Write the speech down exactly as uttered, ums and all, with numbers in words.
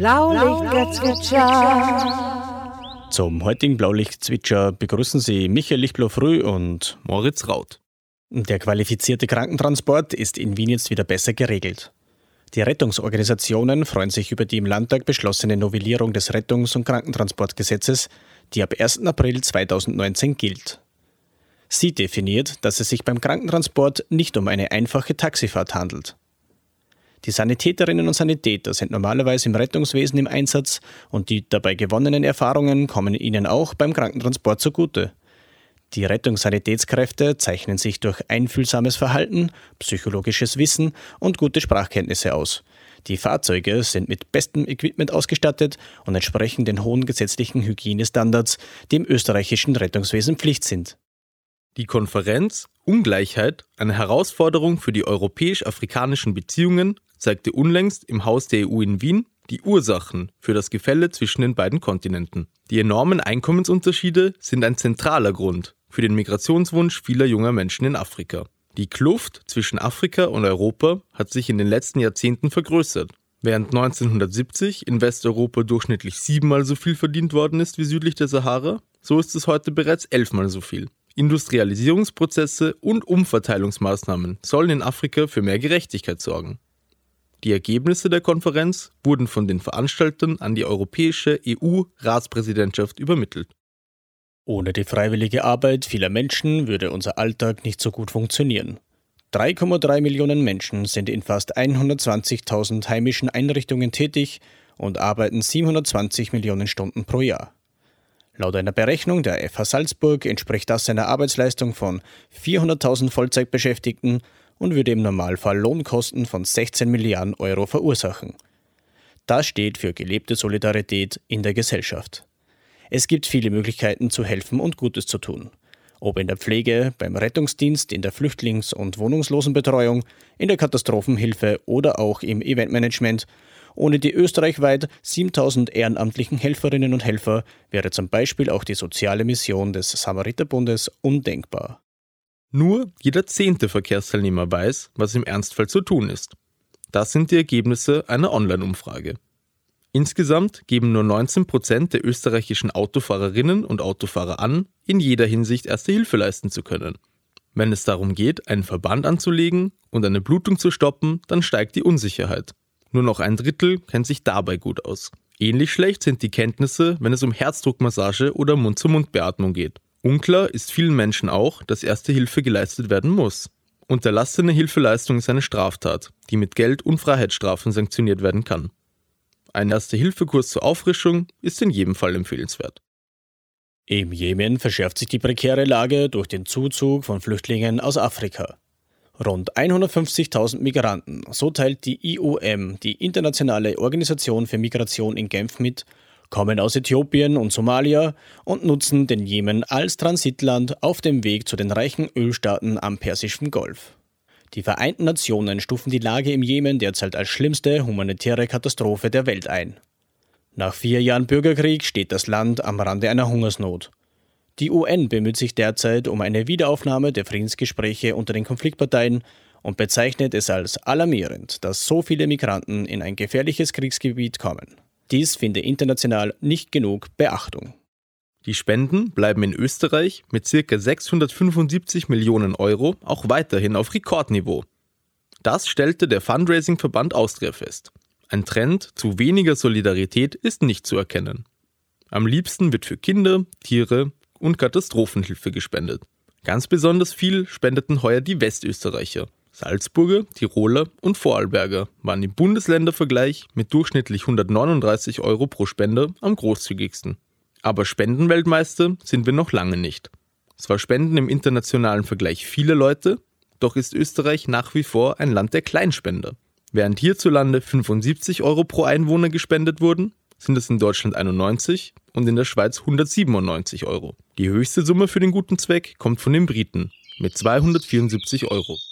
Blaulichtgezwitscher. Zum heutigen Blaulichtzwitscher begrüßen Sie Michael Lichtblau-Früh und Moritz Raut. Der qualifizierte Krankentransport ist in Wien jetzt wieder besser geregelt. Die Rettungsorganisationen freuen sich über die im Landtag beschlossene Novellierung des Rettungs- und Krankentransportgesetzes, die ab ersten April zweitausendneunzehn gilt. Sie definiert, dass es sich beim Krankentransport nicht um eine einfache Taxifahrt handelt. Die Sanitäterinnen und Sanitäter sind normalerweise im Rettungswesen im Einsatz und die dabei gewonnenen Erfahrungen kommen ihnen auch beim Krankentransport zugute. Die Rettungssanitätskräfte zeichnen sich durch einfühlsames Verhalten, psychologisches Wissen und gute Sprachkenntnisse aus. Die Fahrzeuge sind mit bestem Equipment ausgestattet und entsprechen den hohen gesetzlichen Hygienestandards, die im österreichischen Rettungswesen Pflicht sind. Die Konferenz Ungleichheit, eine Herausforderung für die europäisch-afrikanischen Beziehungen, zeigte unlängst im Haus der E U in Wien die Ursachen für das Gefälle zwischen den beiden Kontinenten. Die enormen Einkommensunterschiede sind ein zentraler Grund für den Migrationswunsch vieler junger Menschen in Afrika. Die Kluft zwischen Afrika und Europa hat sich in den letzten Jahrzehnten vergrößert. Während neunzehnhundertsiebzig in Westeuropa durchschnittlich siebenmal so viel verdient worden ist wie südlich der Sahara, so ist es heute bereits elfmal so viel. Industrialisierungsprozesse und Umverteilungsmaßnahmen sollen in Afrika für mehr Gerechtigkeit sorgen. Die Ergebnisse der Konferenz wurden von den Veranstaltern an die europäische E U-Ratspräsidentschaft übermittelt. Ohne die freiwillige Arbeit vieler Menschen würde unser Alltag nicht so gut funktionieren. drei Komma drei Millionen Menschen sind in fast hundertzwanzigtausend heimischen Einrichtungen tätig und arbeiten siebenhundertzwanzig Millionen Stunden pro Jahr. Laut einer Berechnung der F H Salzburg entspricht das einer Arbeitsleistung von vierhunderttausend Vollzeitbeschäftigten und würde im Normalfall Lohnkosten von sechzehn Milliarden Euro verursachen. Das steht für gelebte Solidarität in der Gesellschaft. Es gibt viele Möglichkeiten zu helfen und Gutes zu tun. Ob in der Pflege, beim Rettungsdienst, in der Flüchtlings- und Wohnungslosenbetreuung, in der Katastrophenhilfe oder auch im Eventmanagement. Ohne die österreichweit siebentausend ehrenamtlichen Helferinnen und Helfer wäre zum Beispiel auch die soziale Mission des Samariterbundes undenkbar. Nur jeder zehnte Verkehrsteilnehmer weiß, was im Ernstfall zu tun ist. Das sind die Ergebnisse einer Online-Umfrage. Insgesamt geben nur neunzehn Prozent der österreichischen Autofahrerinnen und Autofahrer an, in jeder Hinsicht Erste Hilfe leisten zu können. Wenn es darum geht, einen Verband anzulegen und eine Blutung zu stoppen, dann steigt die Unsicherheit. Nur noch ein Drittel kennt sich dabei gut aus. Ähnlich schlecht sind die Kenntnisse, wenn es um Herzdruckmassage oder Mund-zu-Mund-Beatmung geht. Unklar ist vielen Menschen auch, dass Erste Hilfe geleistet werden muss. Unterlassene Hilfeleistung ist eine Straftat, die mit Geld- und Freiheitsstrafen sanktioniert werden kann. Ein Erste-Hilfe-Kurs zur Auffrischung ist in jedem Fall empfehlenswert. Im Jemen verschärft sich die prekäre Lage durch den Zuzug von Flüchtlingen aus Afrika. Rund hundertfünfzigtausend Migranten, so teilt die I O M, die Internationale Organisation für Migration in Genf mit, kommen aus Äthiopien und Somalia und nutzen den Jemen als Transitland auf dem Weg zu den reichen Ölstaaten am Persischen Golf. Die Vereinten Nationen stufen die Lage im Jemen derzeit als schlimmste humanitäre Katastrophe der Welt ein. Nach vier Jahren Bürgerkrieg steht das Land am Rande einer Hungersnot. Die U N bemüht sich derzeit um eine Wiederaufnahme der Friedensgespräche unter den Konfliktparteien und bezeichnet es als alarmierend, dass so viele Migranten in ein gefährliches Kriegsgebiet kommen. Dies finde international nicht genug Beachtung. Die Spenden bleiben in Österreich mit ca. sechshundertfünfundsiebzig Millionen Euro auch weiterhin auf Rekordniveau. Das stellte der Fundraising-Verband Austria fest. Ein Trend zu weniger Solidarität ist nicht zu erkennen. Am liebsten wird für Kinder, Tiere und Katastrophenhilfe gespendet. Ganz besonders viel spendeten heuer die Westösterreicher. Salzburger, Tiroler und Vorarlberger waren im Bundesländervergleich mit durchschnittlich hundertneununddreißig Euro pro Spender am großzügigsten. Aber Spendenweltmeister sind wir noch lange nicht. Zwar spenden im internationalen Vergleich viele Leute, doch ist Österreich nach wie vor ein Land der Kleinspender. Während hierzulande fünfundsiebzig Euro pro Einwohner gespendet wurden, sind es in Deutschland einundneunzig und in der Schweiz hundertsiebenundneunzig Euro. Die höchste Summe für den guten Zweck kommt von den Briten mit zweihundertvierundsiebzig Euro.